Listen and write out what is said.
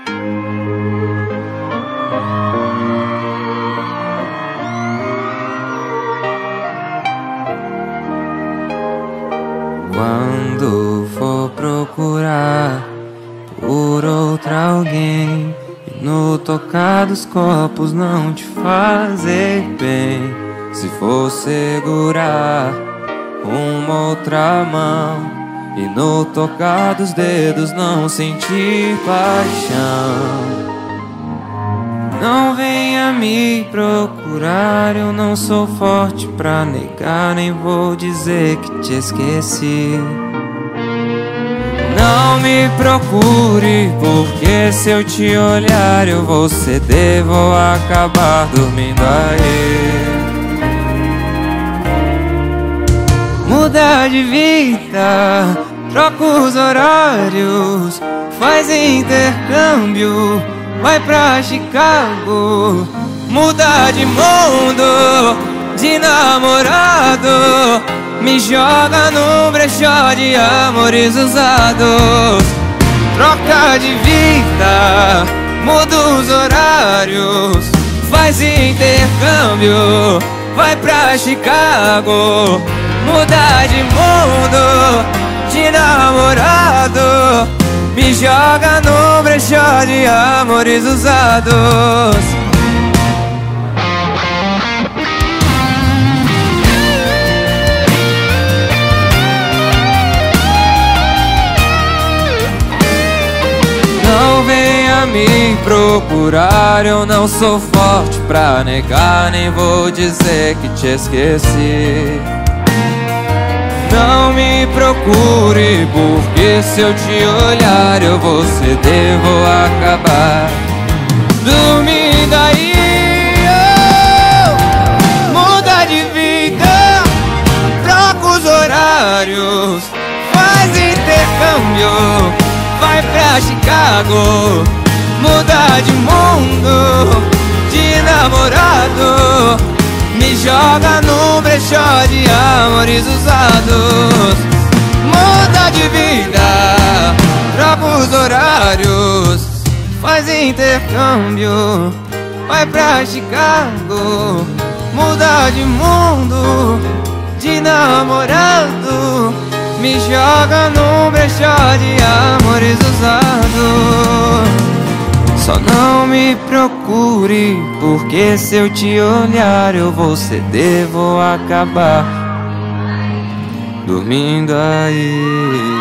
Quando for procurar por outra alguém e no tocar dos copos não te fazer bem, se for segurar uma outra mão e no tocar dos dedos não sentir paixão, não venha me procurar, eu não sou forte pra negar, nem vou dizer que te esqueci. Não me procure, porque se eu te olhar eu vou ceder, vou acabar dormindo aí. Muda de vida, troca os horários, faz intercâmbio, vai pra Chicago. Muda de mundo, de namorado, me joga no brechó de amores usados. Troca de vida, muda os horários, faz intercâmbio, vai pra Chicago. Muda de mundo, de namorado, me joga no brechó de amores usados. Não venha me procurar, eu não sou forte pra negar, nem vou dizer que te esqueci. Não me procure, porque se eu te olhar eu vou ceder, vou acabar dormindo aí. Oh, muda de vida, troca os horários, faz intercâmbio, vai pra Chicago. Muda de mundo, de namorado, me joga no brechó de amores usados. Muda de vida, troca os horários, faz intercâmbio, vai pra Chicago. Muda de mundo, de namorado, me joga no brechó de amores usados. Só não me procure, porque se eu te olhar eu vou ceder, vou acabar dormindo aí.